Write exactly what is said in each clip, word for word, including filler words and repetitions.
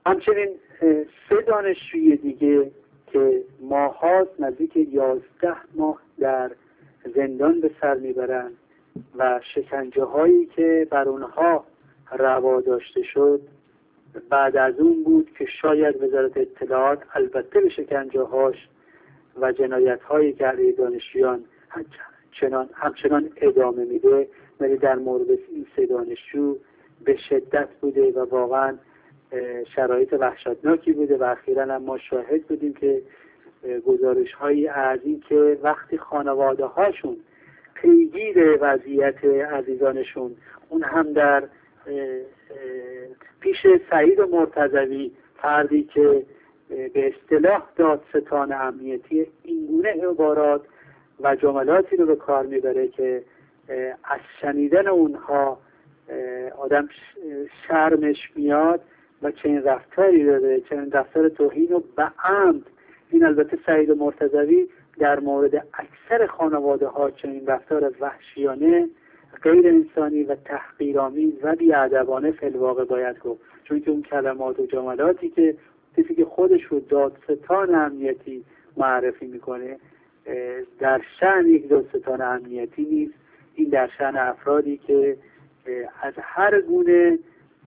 همچنین سه دانشجوی دیگه که ماهاست نزدیک یازده ماه در زندان به سر میبرند و شکنجه هایی که بر اونها روا داشته شد بعد از اون بود که شاید وزارت اطلاعات البته به شکنجه هاش و جنایت هایی که علیه دانشجویان همچنان, همچنان ادامه میده، ولی در مورد این سه دانشجو به شدت بوده و واقعا شرایط وحشتناکی بوده و اخیراً هم ما شاهد بودیم که گزارش هایی از این که وقتی خانواده هاشون پیگیر وضعیت عزیزانشون، اون هم در پیش سعید مرتضوی، فردی که به اصطلاح دادستان امنیتی، اینگونه عبارات و جملاتی رو به کار میبره که از شنیدن اونها آدم شرمش میاد و چنین رفتاری داره، چنین رفتار توهین و به عمد. این البته سعید مرتضوی در مورد اکثر خانواده ها چنین رفتار وحشیانه، غیر انسانی و تحقیرآمیز و بی‌ادبانه فی الواقع باید گفت، چون که اون کلمات و جملاتی که کسی که خودش رو دادستان امنیتی معرفی میکنه در شأن یک دادستان امنیتی نیست. این در شأن افرادی که از هر گونه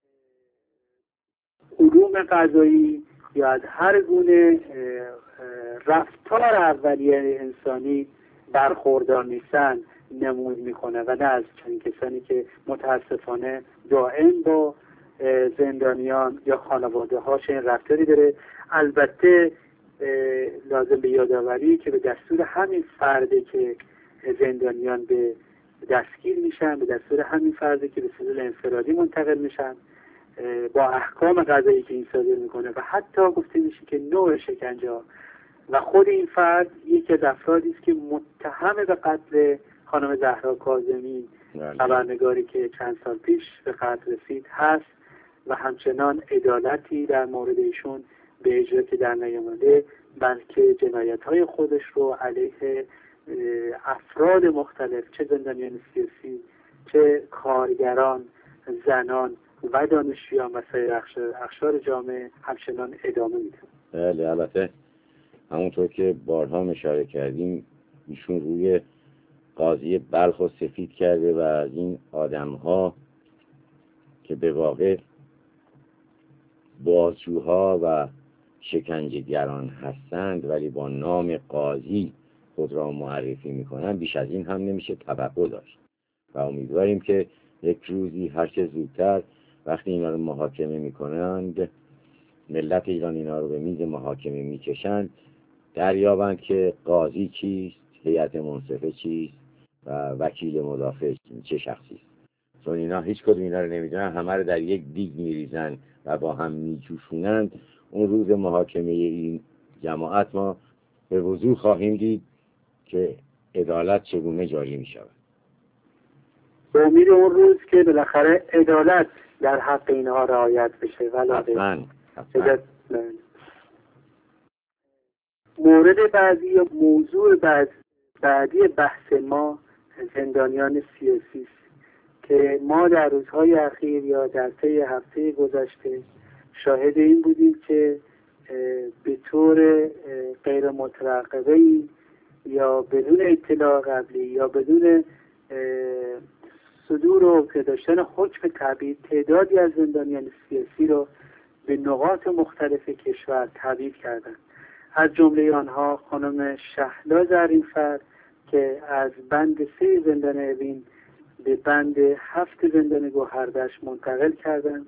علوم قضایی یا از هر گونه رفتار اولیه انسانی برخوردار نیستن نمود میکنه و نه از چنین کسانی که متاسفانه دائم با زندانیان یا خانواده هاش این رفتاری داره. البته لازم به یادآوری که به دستور همین فرده که زندانیان به دستگیر میشن، به دستور همین فرده که به سلول انفرادی منتقل میشن با احکام قضایی که این صادر میکنه و حتی گفته میشه که نوع شکنجه و خود این فرد یکی از افرادی است که متهم به قتل خانم زهرا کاظمی، خبرنگاری که چند سال پیش به قتل رسید هست و همچنان عدالتی در مورد ایشون به اجرا که در نیامده، بلکه جنایت‌های خودش رو علیه افراد مختلف، چه زندانیان سیاسی، چه کارگران، زنان و دانشجویان و سایر اقشار جامعه همچنان ادامه میده. بله، البته همونطور که بارها اشاره کردیم ایشون روی قاضی بلخ رو سفید کرده و از این آدم‌ها که به واقع بازجوها و شکنجهگران هستند ولی با نام قاضی خود را معرفی میکنن، بیش از این هم نمیشه توقع داشت و امیدواریم که یک روزی هرچه زودتر وقتی اینا رو محاکمه میکنند، ملت ایران اینا رو به میز محاکمه میکشند، دریابند که قاضی چیست، هیئت منصفه چیست و وکیل مدافع چه شخصی است. چون اینا هیچ کدوم اینا رو نمیدونن، همه رو در یک دیگ میریزن و با هم میجوشونند. اون روز محاکمه این جماعت ما به وضوح خواهیم دید که عدالت چگونه جاری می شود. به امید اون روز که بالاخره عدالت در حق اینها رعایت بشه. حتما مورد بعدی یا موضوع بعد بعدی بحث ما زندانیان سیاسی است که ما در روزهای اخیر یا در طی هفته گذشته شاهد این بودیم که به طور غیر مترقبه‌ای یا بدون اطلاع قبلی یا بدون صدور و داشتن حکم تبعید تعدادی از زندانیان سیاسی رو به نقاط مختلف کشور تبعید کردند. از جمله آنها خانم شهلا زرینفر که از بند سه زندان اوین به بند هفت زندان گوهردشت منتقل کردند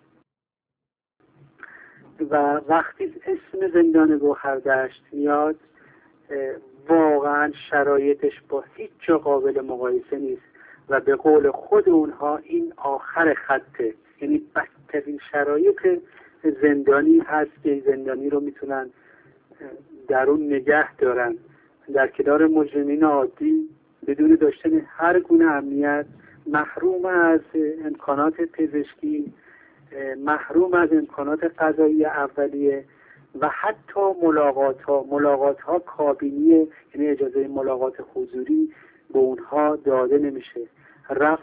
و وقتی اسم زندان گوهردشت میاد واقعا شرایطش با هیچ جا قابل مقایسه نیست و به قول خود اونها این آخر خطه، یعنی بدترین شرایط زندانی هست که زندانی رو میتونن در اون نگه دارن در کنار مجرمین عادی بدون داشتن هر گونه امنیت، محروم از امکانات پزشکی، محروم از امکانات غذایی اولیه و حتی ملاقات ها ملاقات ها کابینی، یعنی اجازه ملاقات حضوری به اونها داده نمیشه.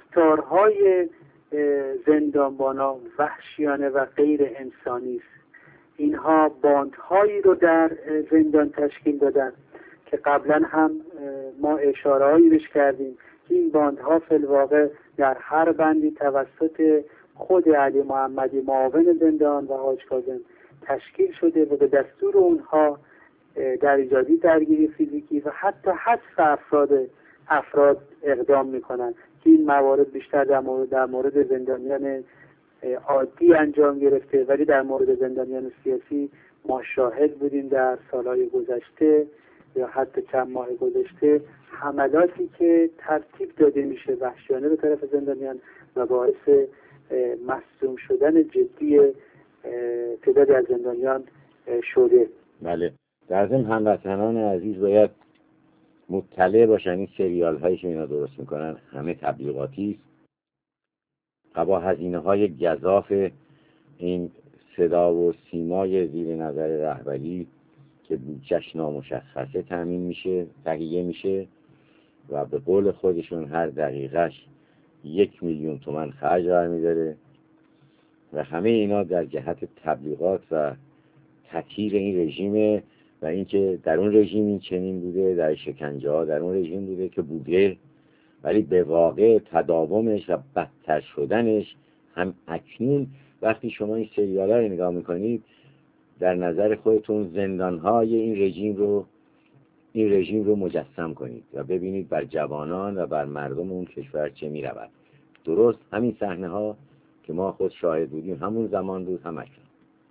رفتارهای زندانبانا وحشیانه و غیر انسانی است اینها باندهایی رو در زندان تشکیل دادن که قبلا هم ما اشاره‌هایی بهش کردیم که این باندها فی الواقع در هر بندی توسط خود علی محمدی معاون زندان و حاج کاظم تشکیل شده و به دستور اونها در ایجادی درگیری فیزیکی و حتی حذف افراد افراد اقدام میکنن که این موارد بیشتر در مورد در مورد زندانیان عادی انجام گرفته، ولی در مورد زندانیان سیاسی ما شاهد بودیم در سالهای گذشته یا حتی چند ماه گذشته حملاتی که ترتیب داده میشه وحشیانه به طرف زندانیان و باعث مصدوم شدن جدی تعدادی از زندانیان شده. بله، در ضمن هموطنان عزیز باید مطلع باشن این سریال هایی که اینا درست میکنن همه تبلیغاتی است و با هزینه های گزاف این صدا و سیمای زیر نظر رهبری که بودجه‌اش نامشخصه تامین میشه، تهیه میشه و به قول خودشون هر دقیقهش یک میلیون تومان خرج برمی‌داره و همه اینا در جهت تبلیغات و تطهیر این رژیم و اینکه در اون رژیم این چنین بوده، در شکنجه ها در اون رژیم بوده که بوده، ولی به واقع تداومش و بدتر شدنش هم اکنون وقتی شما این سریال ها رو نگاه میکنید در نظر خودتون زندانهای این رژیم رو این رژیم رو مجسم کنید و ببینید بر جوانان و بر مردم اون کشور چه می رود. درست همین صحنه ها که ما خود شاهد بودیم همون زمان بود هم اکنون.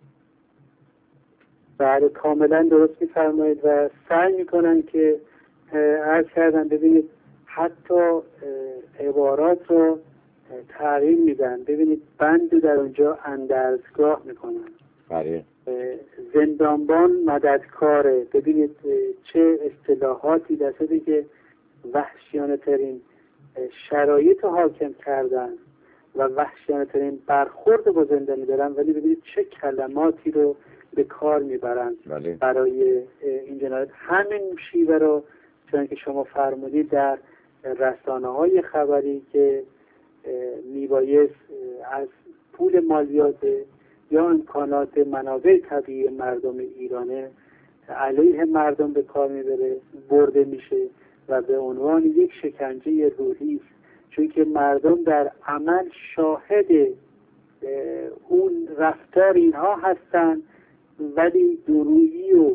بله کاملا درست می‌فرمایید و سعی میکنن که عرض کردن ببینید حتی عبارات رو تغییر میدن. ببینید بند در اونجا اندرزگاه میکنن. بله. زندانبان مددکاره. ببینید چه اصطلاحاتی در صورتی که وحشیانه ترین شرایط حاکم کردن و وحشیانه ترین برخورد با زندانی دارن، ولی ببینید چه کلماتی رو به کار میبرن بله. برای این جنایت. همین شیوه رو چون که شما فرمودید در رسانه‌های خبری که میبایست از پول مالیات یا امکانات منابع طبیعی مردم ایرانه علیه مردم به کار میبره برده میشه و به عنوان یک شکنجه روحی است، چون که مردم در عمل شاهد اون رفتار اینها هستن، ولی درویی و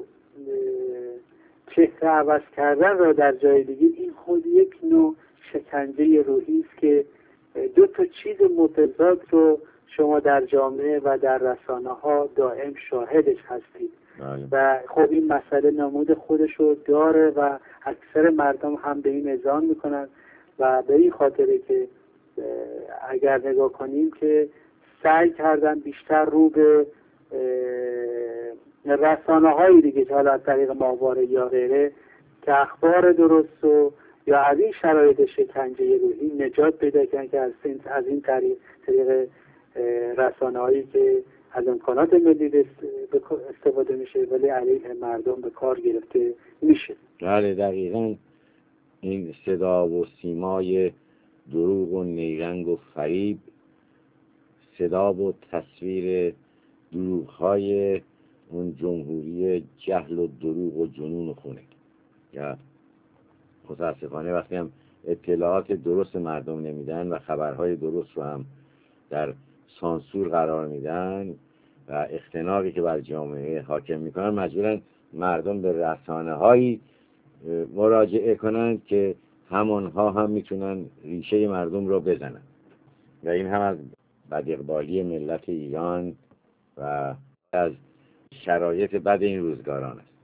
چهره عوض کردن را در جای دیگه این خود یک نوع شکنجه روحی است که دو تا چیز متضاد رو شما در جامعه و در رسانه ها دائم شاهدش هستید. بله. و خب این مسئله نمود خودش رو داره و اکثر مردم هم به این اذعان میکنن و به این خاطره که اگر نگاه کنیم که سعی کردن بیشتر رو به رسانه های دیگه که حالا از طریق ماهواره یا غیره که اخبار درست و یا از این شرایط شکنجه روحی نجات پیدا کنن که از این, از این طریق طریق رسانه هایی که از امکانات ملی استفاده میشه ولی علیه مردم به کار گرفته میشه. بله دقیقاً این صدا و سیمای دروغ و نیرنگ و فریب، صدا و تصویر دروغ‌های اون جمهوری جهل و دروغ و جنون و خونه. یا متاسفانه وقتی هم اطلاعات درست مردم نمیدن و خبرهای درست رو هم در سانسور قرار میدن و اختناقی که بر جامعه حاکم میکنن مجبورن مردم به رسانه هایی مراجعه کنند که همونها هم میتونن ریشه مردم رو بزنن و این هم از بداقبالی ملت ایران و از شرایط بد این روزگاران است.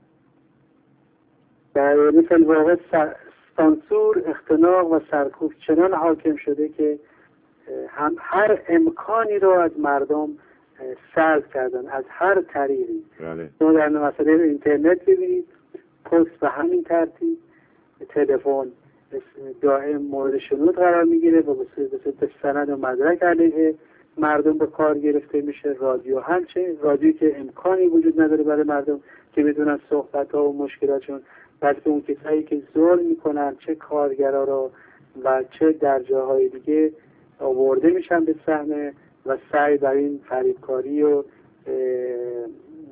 در مثل واقع سانسور، اختناق و سرکوب چنان حاکم شده که هم هر امکانی رو از مردم سلب کردن از هر طریقی. بله. تو در مسئله اینترنت ببینید پست به همین ترتیب، تلفن دائم مورد شنود قرار میگیره و به سند و مدرک علیه مردم به کار گرفته میشه. رادیو همچنین، رادیویی که امکانی وجود نداره برای مردم که بدونن صحبت ها و مشکلاتشون، بلکه اون کسایی که ظلم میکنن چه کارگرا رو و چه در جاهای دیگه آورده میشن به صحنه و سعی بر این فریبکاری و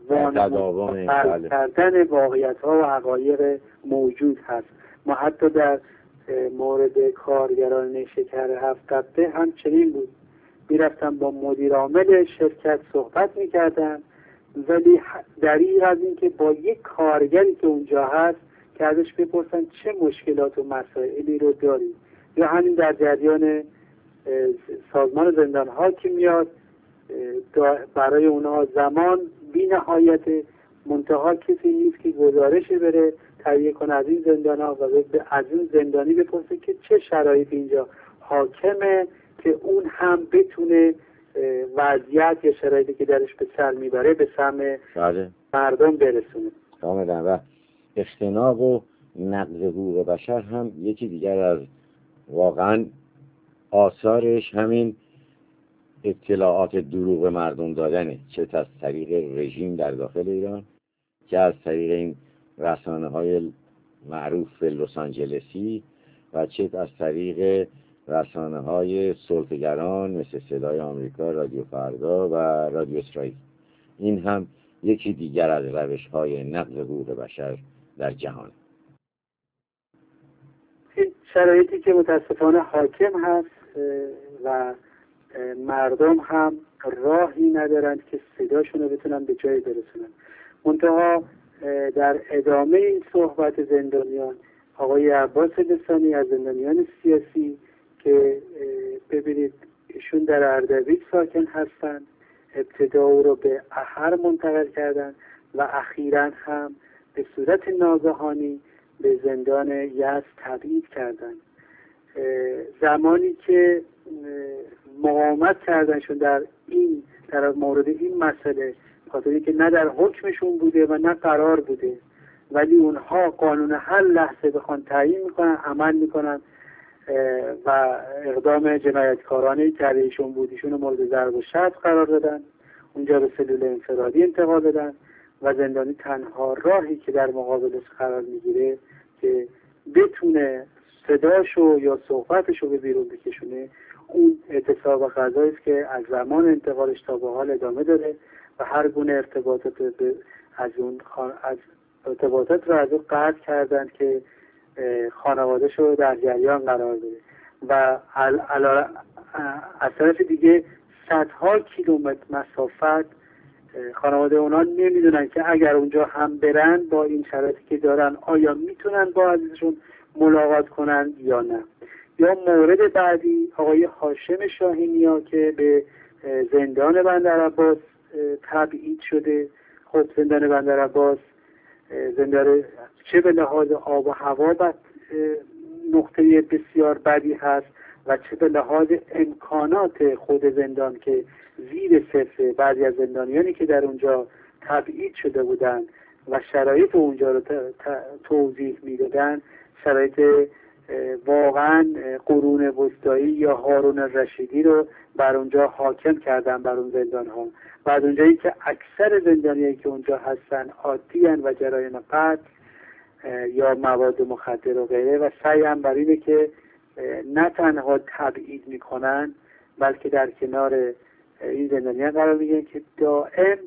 وانمود کردن واقعیت ها و حقایق موجود هست. ما حتی در مورد کارگران نیشکر هفت تپه هم چنین بود، میرفتن با مدیر عامل شرکت صحبت میکردن، ولی دریغ از این که با یک کارگری که اونجا هست که ازش بپرسن چه مشکلات و مسائلی رو داری، یا همین در جریان سازمان زندان ها که میاد برای اونها زمان بی نهایت، منتها کسی نیست که گزارش بره تهیه کنه از این زندان ها و از این زندانی بپرسه که چه شرایط اینجا حاکمه که اون هم بتونه وضعیت یا شرایطی که درش به سر میبره به سهم مردم برسونه. کاملا. و اختناق و نقض حقوق بشر هم یکی دیگر از واقعا آثارش همین اطلاعات دروغ مردم دادنه، چه از طریق رژیم در داخل ایران که از طریق این رسانه های معروف لس آنجلسی و چه از طریق رسانه های سلطه‌گران مثل صدای آمریکا، رادیو فردا و رادیو اسرائیل. این هم یکی دیگر از روش های نقض حقوق بشر در جهان. این شرایطی که متاسفانه حاکم هست و مردم هم راهی ندارند که صداشون رو بتونن به جای برسونن. منتها در ادامه این صحبت زندانیان، آقای عباس لسانی از زندانیان سیاسی که ببینید ایشون در اردبیل ساکن هستند، ابتدا او رو به احر منتقل کردن و اخیراً هم به صورت ناگهانی به زندان یزد تبعید کردن. زمانی که مقاومت کردنشون در این در مورد این مسئله، خاطری که نه در حکمشون بوده و نه قرار بوده، ولی اونها قانون هر لحظه بخوان تعیین میکنن عمل میکنن و اقدام جنایتکارانه که علیهشون بود ایشون رو مورد ضرب و شتم قرار دادن، اونجا به سلول انفرادی انتقال دادن و زندانی تنها راهی که در مقابلش قرار میگیره که بتونه صداشو یا صحبتشو به بیرون بکشونه اون اعتصاب غذایی است که از زمان انتقالش تا به حال ادامه داره و هر گونه ارتباطات از اون خان... از ارتباطات رو از اون قطع کردن که خانواده‌شو در جریان قرار بده و ال... ال... از طرف دیگه صدها کیلومتر مسافت خانواده اونا نمیدونن که اگر اونجا هم برن با این شرایطی که دارن آیا میتونن با عزیزشون ملاقات کنن یا نه. یا مورد بعدی آقای هاشم شاهینیا که به زندان بندرعباس تبعید شده. خب زندان بندرعباس زندان چه به لحاظ آب و هوا بد نقطه بسیار بدی هست و چه به لحاظ امکانات خود زندان که زیر صفر. بعضی از زندانیانی که در اونجا تبعید شده بودن و شرایط اونجا رو توضیح میدادن، شرایط واقعا قرون وسطایی یا هارون الرشیدی رو بر اونجا حاکم کردن بر اون زندان ها. بعد اونجایی که اکثر زندانیایی که اونجا هستن عادی و جرایم قتل یا مواد مخدر و غیره و سعی هم بر اینه که نه تنها تبعید میکنن بلکه در کنار این زندانیان قرار میگن که دائم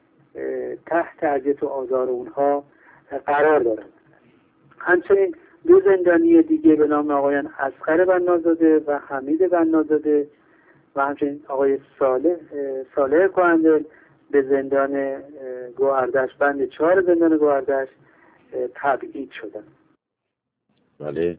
تحت اذیت و آزار اونها قرار دارن. همچنین دو زندانی دیگه به نام آقایان اصغر بنازاده و حمید بنازاده و همچنین آقای صالح صالح کوهندل به زندان گوهردشت بند چهار زندان گوهردشت تبعید شدن. بله.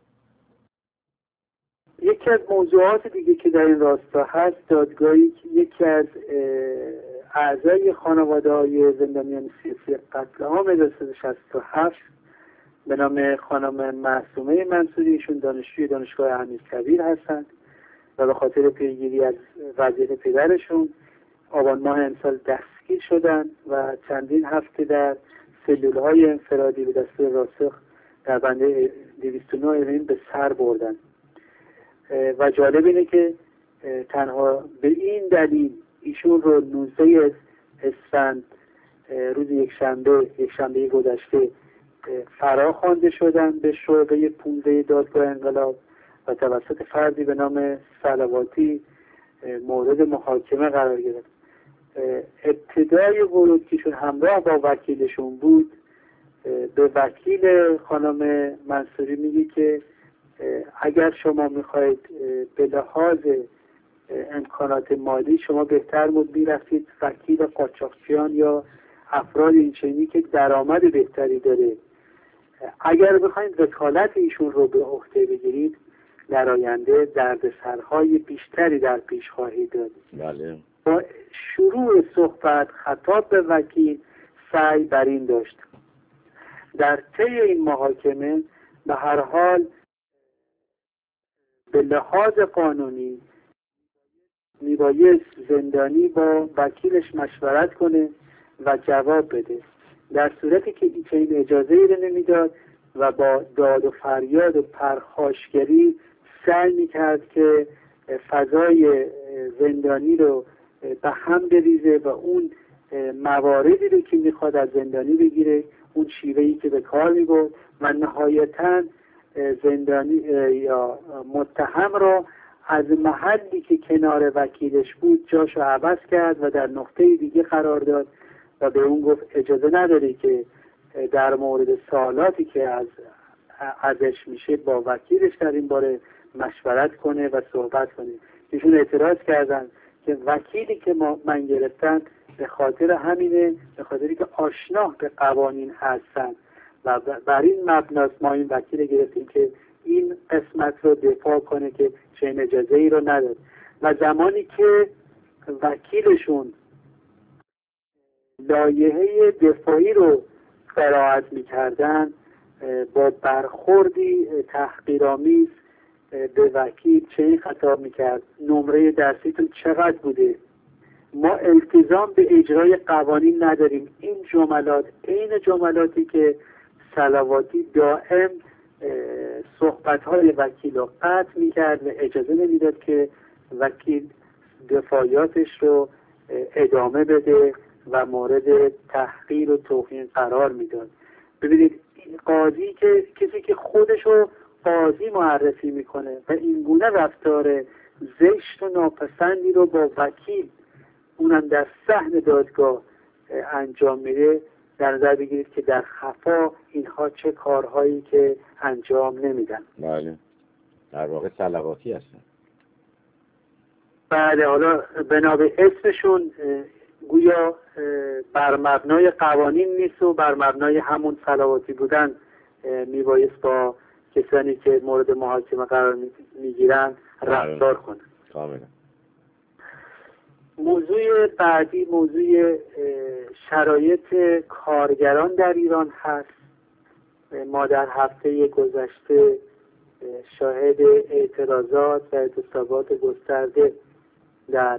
یکی از موضوعات دیگه که در این راستا هست، دادگاهی که یکی از اعضای خانواده های زندانیان سیاسی قتل عام هزار و سیصد و شصت و هفت به نام خانم معصومه منصوری، ایشون دانشجوی دانشگاه امیرکبیر هستند و به خاطر پیگیری از وضعیت پدرشون آبان ماه امسال دستگیر شدند و چندین هفته در سلول‌های انفرادی به دستور راسخ در بند دویست و نه اوین به سر بردن. و جالب اینه که تنها به این دلیل ایشون رو نوزده اسفند روز یک شنبه یک شنبه گذشته فرا خوانده شدن به شعبه پانزده دادگاه انقلاب و توسط فردی به نام صلواتی مورد محاکمه قرار گرفت. ابتدای ورود که همراه با وکیلشون بود، به وکیل خانم منصوری میگه که اگر شما میخواید به لحاظ امکانات مالی شما بهتر بود میرفتید وکیل قاچاقچیان یا افراد اینچنینی که درآمد بهتری داره. اگر بخواید وکالت ایشون رو به عهده بگیرید در آینده دردسرهای بیشتری در پیش خواهید داشت. بله. با شروع صحبت خطاب به وکیل سعی بر این داشت در طی این محاکمه به هر حال به لحاظ قانونی میبایست زندانی با وکیلش مشورت کنه و جواب بده. در صورتی که این اجازه ای رو نمیداد و با داد و فریاد و پرخاشگری سعی میکرد که فضای زندانی رو به هم بریزه و اون مواردی رو که میخواد از زندانی بگیره اون شیوهی که به کار میبرد و نهایتاً زندانی یا متهم را از محلی که کنار وکیلش بود جاشو عوض کرد و در نقطه دیگه قرار داد و به اون گفت اجازه نداری که در مورد سوالاتی که از ازش میشه با وکیلش در این باره مشورت کنه و صحبت کنه. ایشون اعتراض کردن که وکیلی که ما من گرفتن به خاطر همینه، به خاطری که آشنا به قوانین هستن و بر این مبناست ما این وکیل گرفتیم که این قسمت رو دفاع کنه که چنین اجازه ای رو نداد. و زمانی که وکیلشون لایحه دفاعی رو قرائت می‌کردن با برخوردی تحقیرآمیز به وکیل چنین خطاب می‌کرد: نمره درسیتون چقدر بوده؟ ما التزام به اجرای قوانین نداریم. این جملات عین جملاتی که صلواتی دائم صحبت‌های وکیل رو قطع می‌کرد و اجازه نمیداد که وکیل دفاعیاتش رو ادامه بده و مورد تحقیر و توهین قرار میداد. ببینید قاضی که کسی که خودشو قاضی معرفی میکنه و این گونه رفتار زشت و ناپسندی رو با وکیل اونم در صحن دادگاه انجام میده، در نظر بگیرید که در خفا اینها چه کارهایی که انجام نمیدن. بله، در واقع صلواتی هستن. بله، حالا بنا به اسمشون گویا بر مبنای قوانین نیست و بر مبنای همون صلواتی بودن میبایست با کسانی که مورد محاکمه قرار میگیرن رفتار کنن. کاملا. موضوع بعدی موضوع شرایط کارگران در ایران هست. ما در هفته گذشته شاهد اعتراضات و اعتصابات گسترده در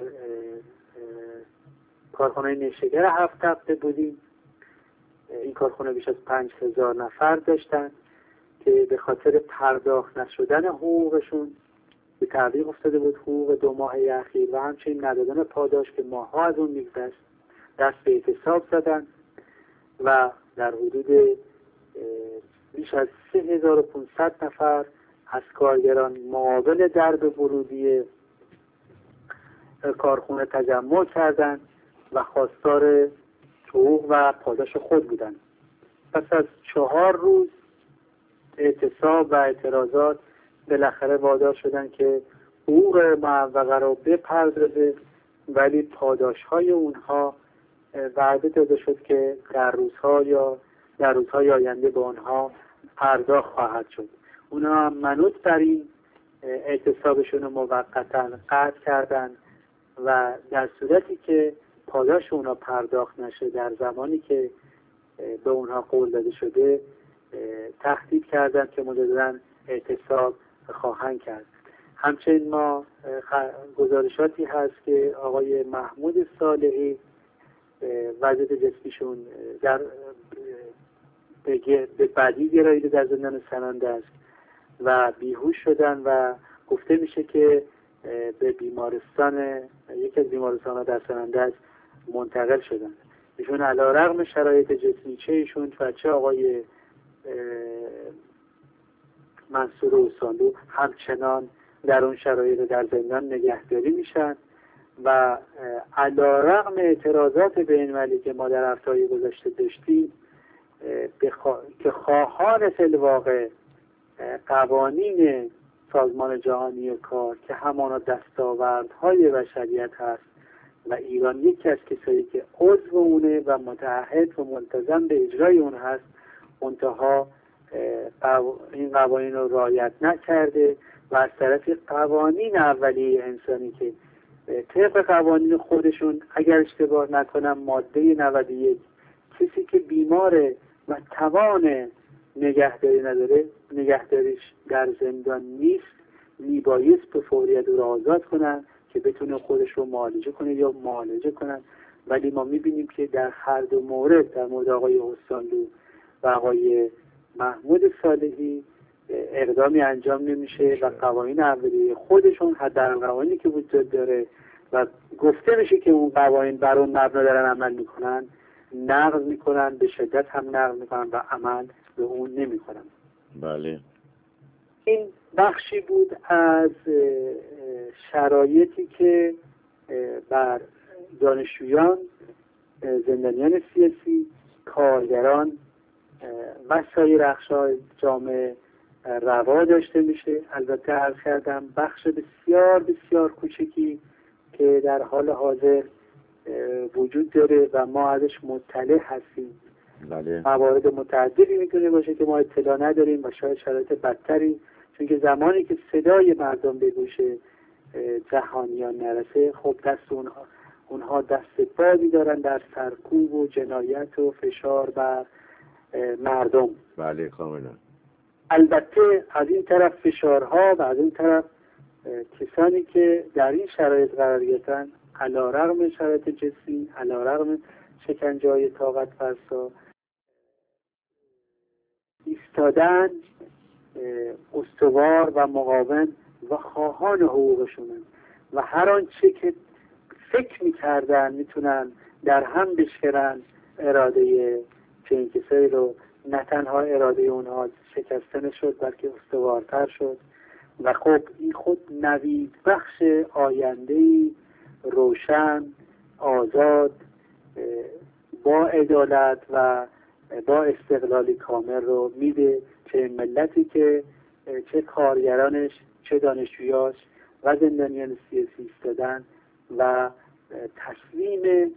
کارخانه نیشکر هفت تپه بودیم. این کارخانه بیش از پنج هزار نفر داشتن که به خاطر پرداخت نشدن حقوقشون به تعویق افتاده بود، حقوق دو ماه اخیر و همچنین ندادن پاداش که ماها از اون میگذشت، دست به اعتصاب زدن و در حدود بیش از سه هزار و پانصد نفر از کارگران معاون درب ورودی کارخانه تجمع کردند و خواستار حقوق و پاداش خود بودند. پس از چهار روز اعتصاب و اعتراضات بالاخره وادار شدند که حقوق معوقه رو بپردازه، ولی پاداش های اونها وعده داده شد که در روزها یا در روزهای آینده به اونها پرداخت خواهد شد. اونها منوط بر این اعتصابشون رو موقتا قطع کردن و در صورتی که پاداش اونها پرداخت نشه در زمانی که به اونها قول داده شده تهدید کردن که مجدداً اعتصاب خواهند کرد. همچنین ما گزارشاتی هست که آقای محمود صالحی وضعیت جسمیشون در به بدی گراییده در زندان سننده است و بیهوش شدن و گفته میشه که به بیمارستان یکی از بیمارستان‌ها در سننده است منتقل شدن. ایشون علیرغم شرایط جسمی چه ایشون و چه آقای منصور اوسانلو همچنان در اون شرایط در زندان نگهداری میشن و علیرغم اعتراضات بین‌المللی که ما در هفته‌های گذشته داشتیم بخوا... که خواهان فی الواقع قوانین سازمان جهانی کار که همانا دستاوردهای بشریت هست و ایران یکی از کسایی که عضو اونه و متعهد و ملتزم به اجرای اون هست، منتها این قوانین رو رعایت نکرده و از طرف قوانین اولیه انسانی که طبق قوانین خودشون اگر اشتباه نکنم ماده نود و یک کسی که بیماره و توان نگهداری نداره نگهداریش در زندان نیست، میبایست به فوریت او را آزاد کنن که بتونه خودش رو معالجه کنه یا معالجه کنن. ولی ما میبینیم که در هر دو مورد، در مورد آقای حسانلو و آقای محمود صالحی، اقدامی انجام نمیشه و قوانین اولیه خودشون حداقل قوانینی که وجود داره و گفته میشه که اون قوانین بر اون مبنا دارن عمل میکنن، نقض میکنن، به شدت هم نقض میکنن و عمل به اون نمیکنن. بله. این بخشی بود از شرایطی که بر دانشجویان، زندانیان سیاسی، کارگران و سایر اقشار جامعه روا داشته میشه. البته عرض کردم بخش بسیار بسیار کوچکی که در حال حاضر وجود داره و ما ازش مطلع هستیم. بله. موارد متعددی میتونه باشه که ما اطلاع نداریم و شاید شرایط بدتری، چون که زمانی که صدای مردم به گوش جهانیان نرسه، خب دست اونها اونها دست بازی دارن در سرکوب و جنایت و فشار بر مردم. بله کاملا. البته از این طرف فشارها و از این طرف کسانی که در این شرایط قرار گرفتن، علیرغم شرایط جسمی، علیرغم شکنجه‌های طاقت فرسا، ایستادن استوار و مقاوم و خواهان حقوقشونن و هر آنچه که فکر می‌کردن میتونن در هم بشکنن اراده چنین کسایی رو، نه تنها اراده اونها شکستن شد بلکه استوارتر شد و خب این خود نوید بخش آینده‌ای روشن، آزاد، با عدالت و با استقلال کامل رو میده چه ملتی که چه کارگرانش، چه دانشجویاش و زندانیان سیاسی ایستادن و تسلیم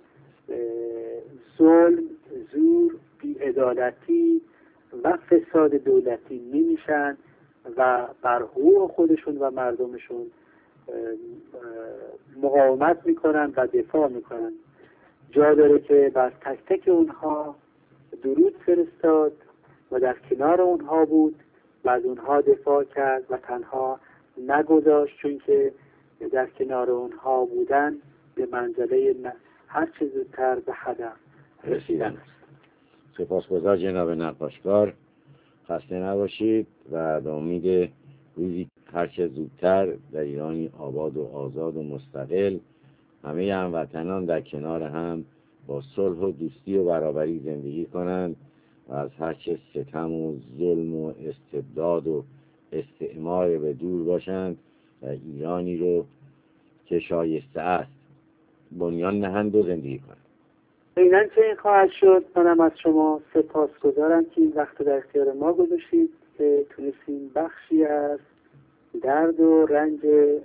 ظلم، زور، بی‌عدالتی و فساد دولتی نمیشن و بر حقوق خودشون و مردمشون مقاومت میکنن و دفاع میکنن. جا داره که بر تک تک اونها درود فرستاد و در کنار اونها بود و از اونها دفاع کرد و تنها نگذاشت، چون که در کنار اونها بودن به منزله هر چه زودتر به هدف رسیدن است. سپاسگزار جناب نقاشکار، خسته نباشید و به امید روزی هر چه زودتر در ایرانی آباد و آزاد و مستقل همه هموطنان در کنار هم با صلح و دوستی و برابری زندگی کنند و از هر چه ستم و ظلم و استبداد و استعمار به دور باشند و ایرانی رو که شایسته است بنیان نهند و زندگی کنند. اینن چه این خواهد شد. منم از شما سپاسگزارم که این وقت در اختیار ما گذاشتید که تونستیم بخشی از درد و رنج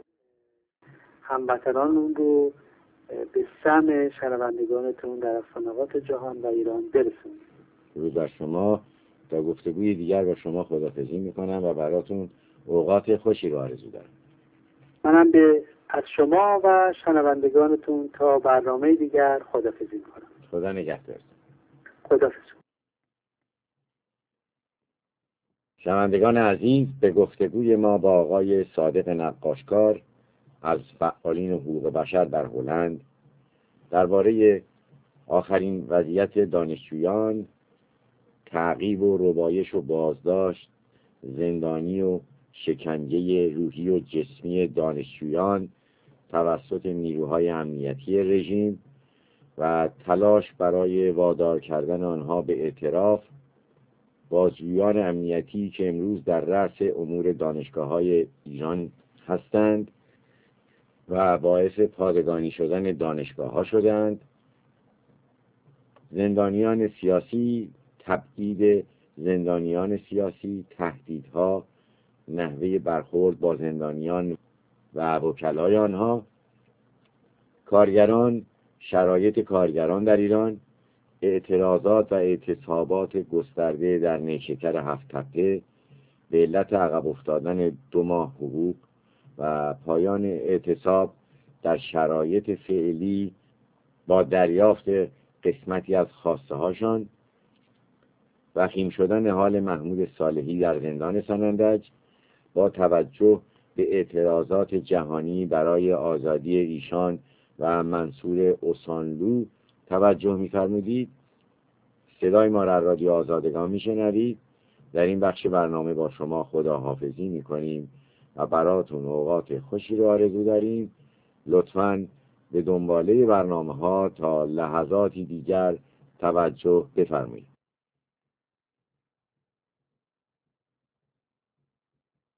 هموطنانمون رو به سمع شنوندگانتون در افسانه‌آوات جهان و ایران برسونید. درود بر شما. تا گفتگوی دیگر با شما خداحافظی میکنم و براتون اوقات خوشی رو آرزو دارم. منم به از شما و شنوندگانتون تا برنامه دیگر خداحافظی میکنم. خدا نگهدار. خداحافظ. شنوندگان عزیز، به گفتگوی ما با آقای صادق نقاشکار از فعالین حقوق بشر در هلند درباره آخرین وضعیت دانشجویان، تعقیب و ربایش و بازداشت، زندانی و شکنجه روحی و جسمی دانشجویان توسط نیروهای امنیتی رژیم و تلاش برای وادار کردن آنها به اعتراف، بازجویان امنیتی که امروز در رأس امور دانشگاه‌های ایران هستند و باعث پادگانی شدن دانشگاه ها شدند. زندانیان سیاسی، تبعید زندانیان سیاسی، تهدیدها، نحوه برخورد با زندانیان و وکلای آنها، کارگران، شرایط کارگران در ایران، اعتراضات و اعتصابات گسترده در نیشکر هفت تپه به علت عقب افتادن دو ماه حقوق و پایان اعتصاب در شرایط فعلی با دریافت قسمتی از خواسته هاشان، وخیم شدن حال محمود صالحی در زندان سنندج با توجه به اعتراضات جهانی برای آزادی ایشان و منصور اوسانلو توجه می‌فرمودید. صدای ما را رادیو آزادگان میشنوید. در این بخش برنامه با شما خداحافظی میکنیم و براتون اوقات خوشی رو آرزو داریم. لطفاً به دنباله برنامه ها تا لحظاتی دیگر توجه بفرمایید.